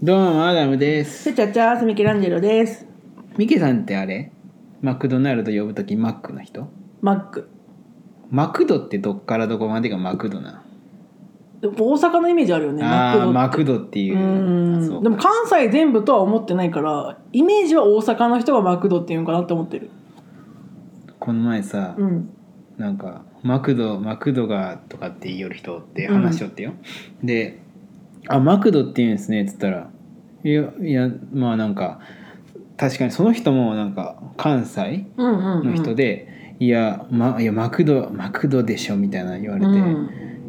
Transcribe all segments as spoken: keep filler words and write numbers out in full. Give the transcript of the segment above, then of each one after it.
どうもアダムです。 チャチャチャースミケランジェロです。 ミケさんってあれマクドナルド呼ぶときマックの人？ マック。 マクドってどっからどこまでがマクドな？ でも大阪のイメージあるよね。 ああマクドってマクドっていう。 うんそうでも関西全部とは思ってないからイメージは大阪の人がマクドっていうのかなって思ってる。 この前さ、 うん、 なんかマクドマクドがとかって言いよる人って話しよってよ、うん、であマクドって言うんですねっつったらいやいやまあなんか確かにその人もなんか関西の人で、うんうんうん、いや、ま、いやマクドマクドでしょみたいな言われて、うん、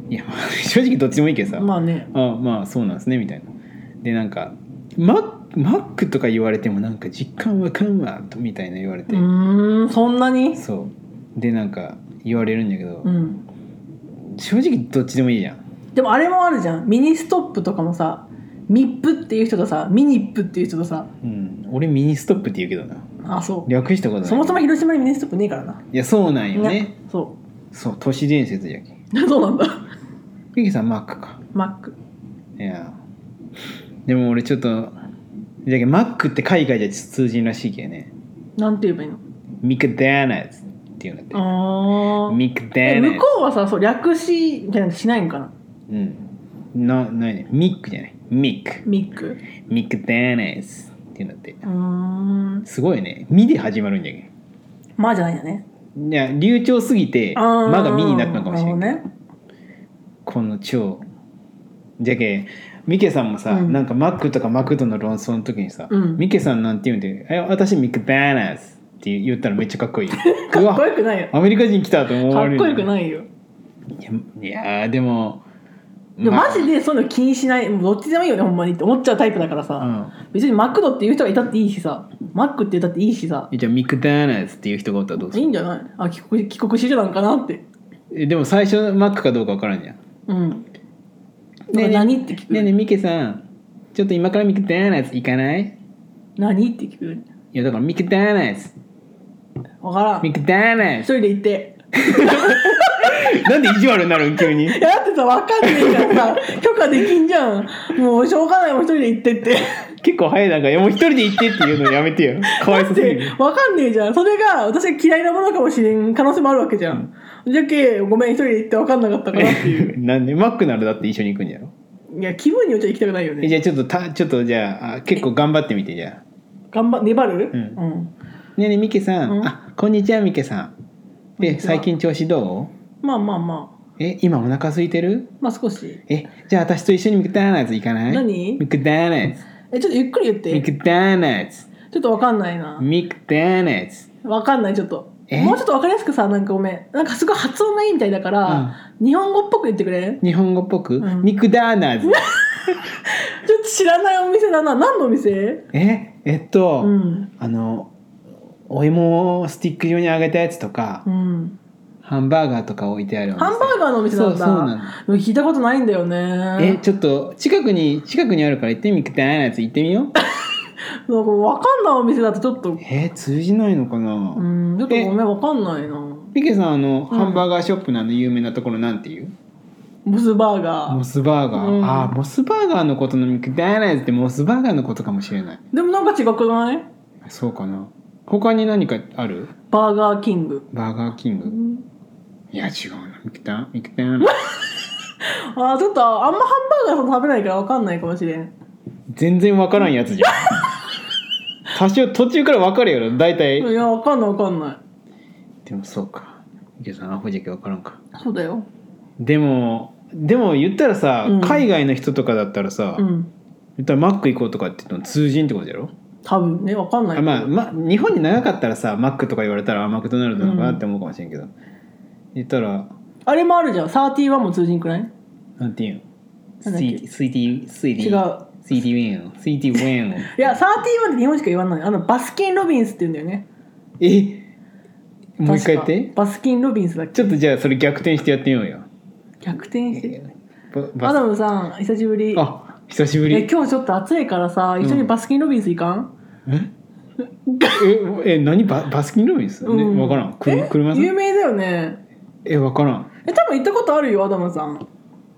いや、まあ、正直どっちでもいいけどさまあねあまあそうなんですねみたいなでなんかママックとか言われてもなんか実感わかんわみたいな言われてうーんそんなにそうでなんか言われるんだけど、 うん、 正直どっちでもいいじゃん。 でもあれもあるじゃんミニストップとかもさミップっていう人とさミニップっていう人とさ、 うん、俺ミニストップって言うけどな。 あそう略したことない。 そもそも広島にミニストップねえからな。 いやそうなんよね。 ねそうそう都市伝説じゃけそうなんだ。 ピケさんマックか。 マックいやでも俺ちょっとじゃけマックって海外じゃ通じんらしいけね。 なんて言えばいいの？ ミクダーナズっていうんだって。 あミクダーナズ。 向こうはさそう略しみたいなのしないんかな。 うんなないねミックじゃないミックミックミクダーナズっていうんだって。 うーんすごいねミで始まるんじゃけん。 まあじゃないんだね。 いや流暢すぎてまがミになったのかもしれない、 ね、 この超じゃけミケさんもさ、うん、なんかマックとかマクドの論争の時にさ、うん、ミケさんなんて言うんでえ私ミクダーナスって言ったらめっちゃかっこいい。かっこよくないよ。 アメリカ人来たと思われる。 かっこよくないよ。 いや、いやでもでもマジでそういうの気にしないもうどっちでもいいよねほんまにって思っちゃうタイプだからさ、うん、別にマクドっていう人がいたっていいしさマックって言ったっていいしさじゃあミクダーナスっていう人がおったらどうする？ いいんじゃない？あ帰国帰国子女なんかなって。 えでも最初マックかどうか分からんじゃん。 うんねえ何って聞く。 ねえねえミケさんちょっと今からミクダーナス行かない？ 何って聞く。いやだからミクダーナス分からん。 ミクダーナス一人で行ってなんで意地悪になるん急に。 いやだってさ分かんねえからさ許可できんじゃん。もうしょうがないもん一人で行ってって結構早いなんかいやもう一人で行ってっていうのやめてよ。かわいそうすぎる。 分かんねえじゃん。それが私が嫌いなものかもしれん可能性もあるわけじゃん、うん、じゃけごめん一人で行って分かんなかったからっていうなんでマックならだって一緒に行くんじゃろ。 いや気分によっちゃ行きたくないよね。 じゃあちょっとたちょっとじゃあ結構頑張ってみて。じゃあ頑張粘る。 うん、うん、ねえねえミケさん、うん、あこんにちはミケさん。え最近調子どう？まあまあまあえ今お腹空いてる？ まあ少し。 えじゃあ私と一緒にミクダーナーズ行かない？ 何？ ミクダーナーズ。 えちょっとゆっくり言って。 ミクダーナーズ。 ちょっとわかんないな。 ミクダーナーズ。 わかんないちょっと。もうちょっとわかりやすくさなんかごめんなんかすごい発音がいいみたいだから、うん、日本語っぽく言ってくれ。 日本語っぽく、 うん、 ミクダーナーズ。 ちょっと知らないお店だな。何のお店？ ええっと、 うん、 あのお芋をスティック状に揚げたやつとか、 うん、 ハンバーガーとか置いてあるお店。 ハンバーガーのお店なんだ。 そうそうなんだ。 聞いたことないんだよね。 えちょっと近くに近くにあるから行ってみミクダーナーズ行ってみよう。 なんか分かんないお店だとちょっとえー、通じないのかな。 うんちょっとごめん分かんないな。 ピケさんあの、うん、ハンバーガーショップのあの有名なところなんていう？ モスバーガー。 モスバーガー、うん、あモスバーガーのことのミクダーナーズってモスバーガーのことかもしれない。 でもなんか違くない？ そうかな。他に何かある？ バーガーキング。 バーガーキング、うん、いや違うなミクダーミクダーナーあちょっとあんまハンバーガー食べないから分かんないかもしれん。 全然分からんやつじゃん。多少途中から分かるやろ大体。 いや分かんない分かんない。 でもそうかミケさんアホじゃけ分からんか。 そうだよ。 でもでも言ったらさ、うん、海外の人とかだったらさ、うん、言ったらマック行こうとかって言っても通じんってことやろ多分ね分かんない。 あ、まあまあ、日本に長かったらさマックとか言われたらマクドナルドなのかなって思うかもしれんけど、うん、言ったらあれもあるじゃんサーティワンも通じんくない？ なんていうのスイティスイティスイティ違うスイティウェンスイティウェンいやサーティワンって日本しか言わない。あのバスキンロビンスって言うんだよね。 えもう一回言って。 バスキンロビンスだっけ。 ちょっとじゃあそれ逆転してやってみようよ。 逆転して、アダムさん久しぶり。 あ久しぶり。 え今日ちょっと暑いからさ一緒にバスキンロビンス行かん？ うん、ええ何 バ, バスキンロビンス、うんね、分からん。車さん有名だよね。 え分からん。 え多分行ったことあるよアダムさん。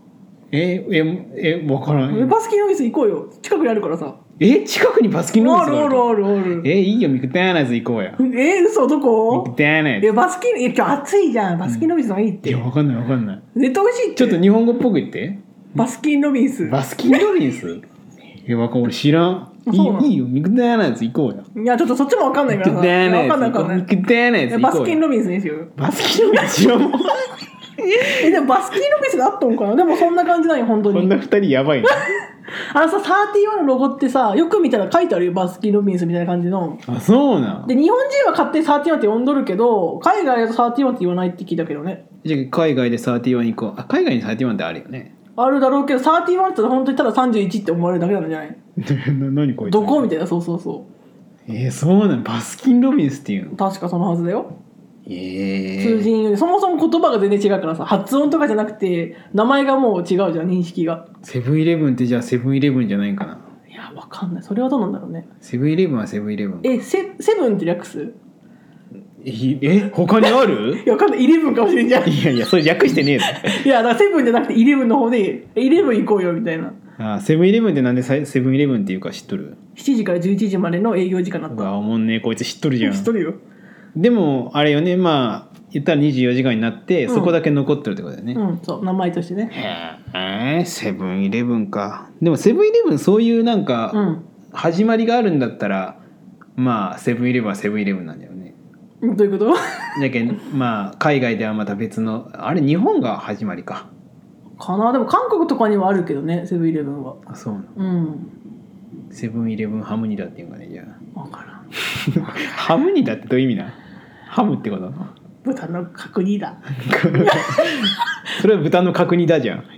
えええ分からん。 バスキンロビンス行こうよ、近くにあるからさ。 え近くにバスキンロビンスがあるの？ あるあるあるある。 えいいよミクターナイズ行こうや。 え嘘どこ？ ミクターナイズ。 いやバスキン、いや今日暑いじゃん、バスキンロビンスの方がいいって。 いや分かんない分かんない。 絶対美味しいって。 ちょっと日本語っぽく言って。 バスキンロビンス。 バスキンロビンスいや分かん俺知らん。いいいいよミクターナイズ行こうや。 いやちょっとそっちも分かんないからさ。 ミクターナイズ分かんない分かんない。 ミクターナイズ行こうや。 バスキンロビンスですよ。 バスキンロビンス知らんもん。 えでもバスキンロビンスがあったのかな。でもそんな感じなんよ本当に。 こんな二人やばいね。 あのさサーティワンのロゴってさ、よく見たら書いてあるよ、バスキンロビンスみたいな感じの。 あそうなんで日本人は勝手にサーティワンって呼んどるけど、海外だとサーティワンって言わないって聞いたけどね。 じゃあ海外でサーティワン行こう。あ海外にサーティワンってあるよね。 あるだろうけど、サーティワンって本当にたださんじゅういちって思われるだけなんじゃない？ な何こいつどこみたいな。そうそうそえー、そうなんバスキンロビンスっていうの。 う、確かそのはずだよ。 えー、 通じんよりそもそも言葉が全然違うからさ、発音とかじゃなくて名前がもう違うじゃん、認識が。 セブンイレブンってじゃあセブンイレブンじゃないんかな。 いやわかんない、それはどうなんだろうね。 セブンイレブンはセブンイレブン。 えセセブンって略す？ ええ他にある？ いやわかんない、イレブンかもしれんじゃん。 いやいやそれ略してねえぞ。 いやだからセブンじゃなくてイレブンの方でイレブン行こうよみたいな。 あセブンイレブンってなんでセブンイレブンっていうか知っとる？ しちじからじゅういちじまでの営業時間だった。 うわおもんねえこいつ知っとるじゃん。 知っとるよ。 でもあれよね、まあ言ったらにじゅうよじかんになって、うん、そこだけ残ってるってことだよね。 うんそう名前としてね。 へえセブンイレブンか。でもセブンイレブンそういうなんか、うん、始まりがあるんだったらまあセブンイレブンはセブンイレブンなんだよね。 どういうこと？ だけどまあ海外ではまた別のあれ日本が始まりかかな。でも韓国とかにはあるけどね、セブンイレブンは。 あそうなの。 うんセブンイレブンハムニダっていうかね。じゃあ分からん。 ハムニダってどういう意味な？ハムってこと豚の角煮だ。 それは豚の角煮だじゃん。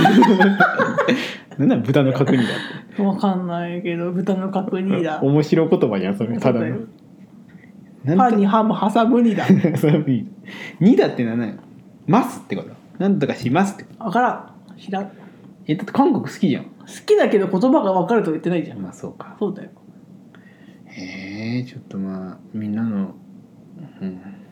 なんだ豚の角煮だって分かんないけど豚の角煮だ。 面白い言葉じゃんそれ。ただのパンにハム挟むにだ。 にだって何なの？ますってこと？なんとかしますってこと？ 分からん、知らん。 えだって韓国好きじゃん。 好きだけど言葉が分かるとは言ってないじゃん。 まあそうか。 そうだよ。 へえちょっとまあみんなの、うん